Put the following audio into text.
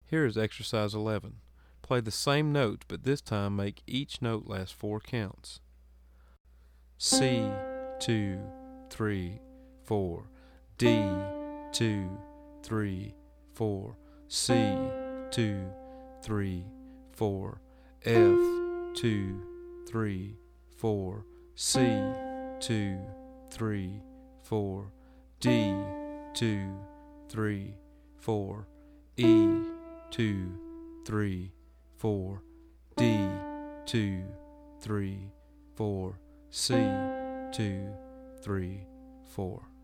Here is exercise 11. Play the same note, but this time make each note last 4 counts. C, 2, 3, 4. D, 2, 3, 4. C, 2, 3, 4. F, 2, 3, 4. C, 2, 3, 4. D, 2, 3, 4. E, 2, 3, 4. D, 2, 3, 4. C, 2, 3, 4.